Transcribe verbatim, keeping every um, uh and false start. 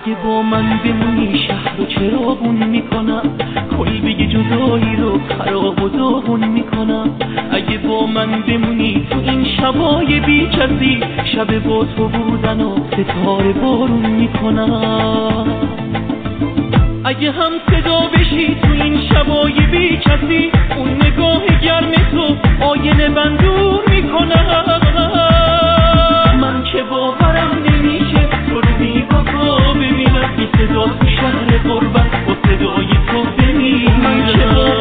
اگه با من بمونی شهر رو چراغون میکنم، کلبه جدایی رو خراب و داغون میکنم. اگه با من بمونی تو این شبای بی کسی، شب با تو بودن و ستاره بارون میکنم. اگه هم صدا بشی تو این شبای بی کسی، اون نگاه گرم تو آینه بندون میکنم. من که باورم نمیشه تو رو بی وفا ببینم، بی صدا تو شهر غربت با صدای تو بمیرم. من که